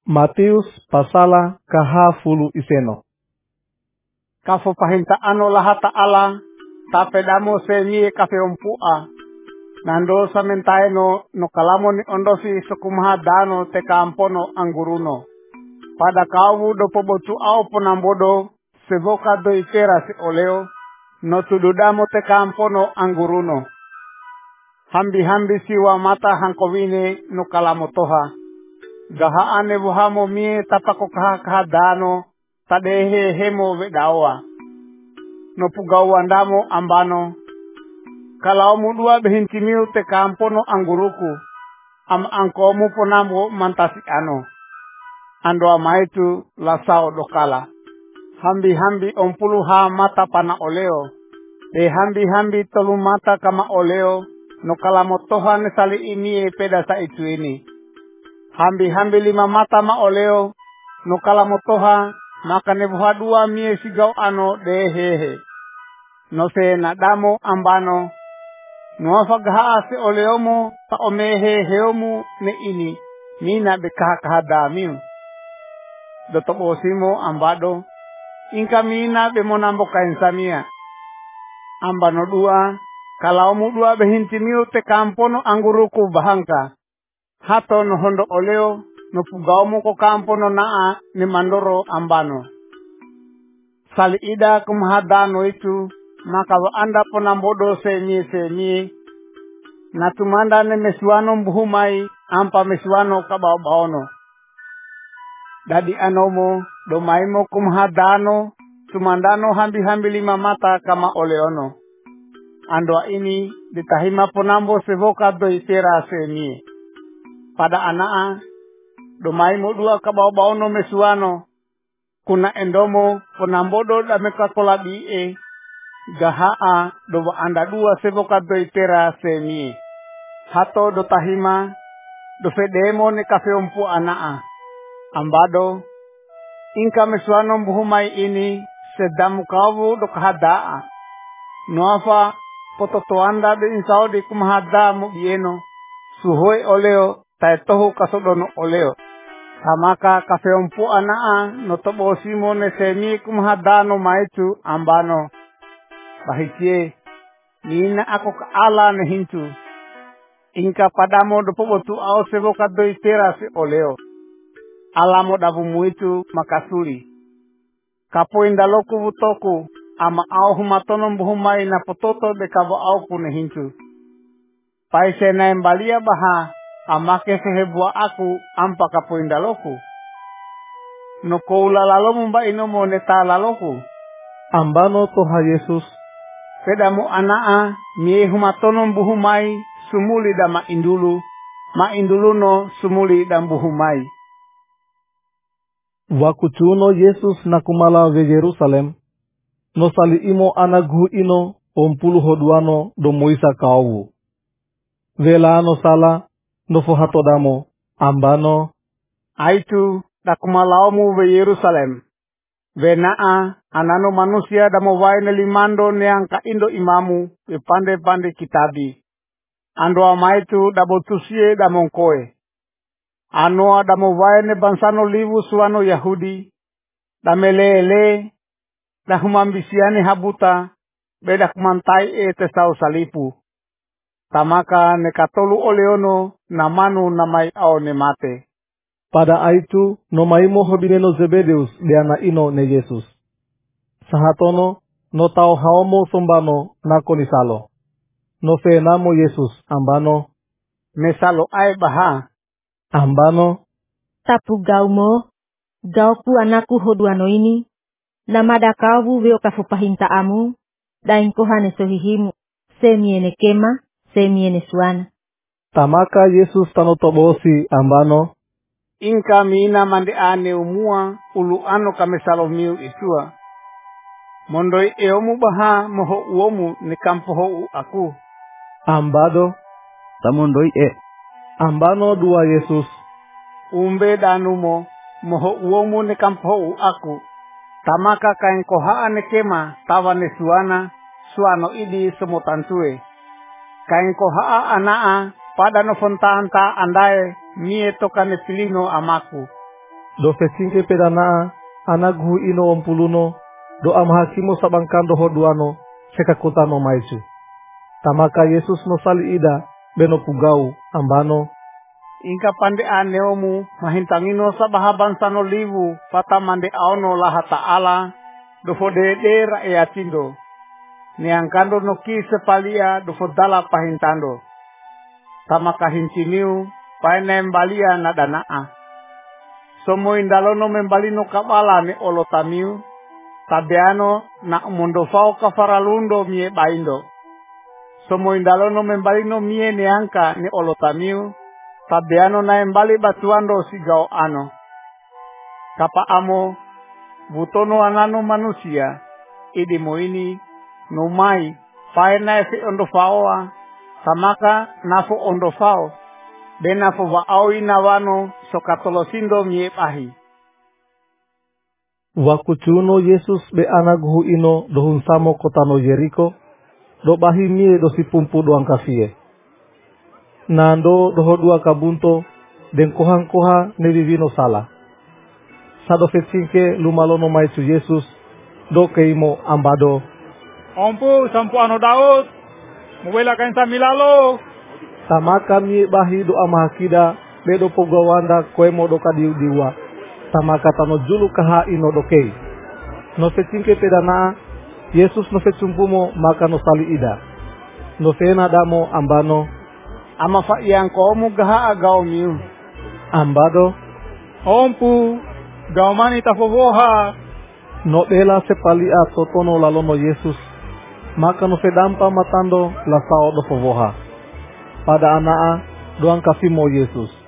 Matius pasala kahafulu iseno. Kafo pahintaan Allah Ta'ala tapedamo senye kafe ompua nando samentaeno no kalamo ni ondosi sukumaha dano te kampono anguruno pada kawu do pobotu au ponambodo sevoka do ikera si oleo no tududamo te kampono anguruno hambi siwa mata hankowine no kalamo toha gaha ane buhamo mie tapako kaha dano tadehe hemo vedawa no pugawa ndamo ambano kalau mudua behintimiu te kampono anguruku am angkomu ponambo mantasi ano ando amaitu lasao dokala hambi ompulu ha mata pana oleo de hambi tolu mata kama oleo no kala motoha ne sali ini peda sa itu ini hambi 5 mata ma oleo no kala motoha maka ne buha 2 mie sigau ano de hehe no se nadamo ambano no afagaha se oleomo pa omehe heomu ne ini mina bekaha damiu dotobo simo ambado inka mina be monambo kainsamia ambano 2 kalau mu 2 behintimiu te kampono anguruku bahangka hato no hondo oleo no pugaumu ko kampono naa ni mandoro ambano sali ida kumhadano itu maka wa anda ponambodo senye na tumanda ne mesuano mbuhumai ampa mesuano kabaono dadi anomo domaimo kumhadano tumandano hambi 5 mata kama oleono andoa ini ditahima ponambo sevoka do itera senye pada anaa domaimo 2 kabaono mesuano kuna endomo ponambodo dameka kolabi gahaa do anda 2 sevoka do itera senye hato do tahima do fedemo ne kafe ompu anaa ambado inka mesuano mbuhumai ini sedamu kawu do kahadaa noafa pototoanda de insao de kumahada mu bieno suhoi oleo taetohu kasodono oleo samaka kafe ompu anaa no tobo simo ne semi kumahada no maitu ambano bahitie nina ako kaala ne hintu inka padamo do pobotu au sevoka do itera se oleo alamo davu muitu makasuri kapo indaloku butoku ama au humatono mbuhumai na pototo de kavo au kune hintu paise na embalia baha amake sehebua aku ampa kapo indaloku no koula lalomu mba inomo neta laloku ambano toha Yesus pedamu anaa mie humatono mbuhumai sumuli dama indulu ma induluno sumuli dan buhumai wakuchuno Yesus nakumala ve Jerusalem no sali imo anagu ino ompulu hoduano do moisa kawu vela no sala no fohatodamo ambano aitu nakumalaumu ve Yerusalem venaa anano manusia damo waine limando neangka indo imamu ve pande kitabi ando amaitu dabotusie damongkoe anoa damo waine bansano livu suano Yahudi damelele dahumambisiani habuta beda kumantai tesau salipu tamaka nekatolu oleono namanu namai aone mate pada aitu no maimo hobineno Zebedeus de ana ino ne Yesus sahatono no tau haomo sombano nakonisalo no fe namo Yesus ambano mesalo ai baha ambano tapu gaumo gauku anaku hoduano ini namada kawu veo kafupahinta amu dain kohane sohihimu semiene kema semiene suana tamaka Yesus tanotobosi ambano inka mina mande ane umua ulu ano kamesalomiu itua mondoi eomu baha moho uomu ni kampoho aku ambado tamondoi ambano 2 Yesus umbe danumo moho uomu ni kampoho aku tamaka kain koha ane kema tawane suano idi semotantue kain koha anaa pada no fontanta andae mie tokane pilino amaku Do fesingke pedana anaghu ino ompuluno do amhakimo sabangkando hoduano sekakutano maisu. Tamaka Yesus no sali ida beno pugau ambano Ingka pande aneomu mahintangino sa bahabansa no livu patamande aono laha ta'ala do fodede rakyatindo. Niangkando no ki sepalia do fodala pahintando. Tamaka hinciniu paenembalia na danaa. Somo indalono membalino kabala ni olotamiu. Tabeano na mondofao kafaralundo mie baindo. Somo indalono membalino mie neangka ni olotamiu. Tabeano na embali batuando sigao ano. Kapa amo butono anano manusia. Idimo ini numai paena efe ondofaoa. Tamaka nafo ondofao. Benafo vaau inawano sokatolosindo mie pahi. Wakuchuno Yesus be anaghu ino dohun samo kotano Yeriko do bahi mie do sipumpu doang kafie. Nando doho dua kabunto den kohang-koha nevivino sala. Sado fetsinke lumalono maisu Yesus do keimo ambado. Ompu sampuano Daud, mubela kainsa milalo. Tamaka mie bahi do amahakida be do pogawanda koemo do kadiu-diwa. Tamaka tano julu kaha ino dokei. No fetsinke pedana Yesus no fetsumpumo maka no sali ida. No fena damo ambano. Ama fa yang komu gaha agao miu. Ambado. Ompu, gaumani tafovoha. No bela sepalia totono lalono Yesus. Maka no fedampa matando lasao do fovoha. Pada anaa doang kafimo Yesus.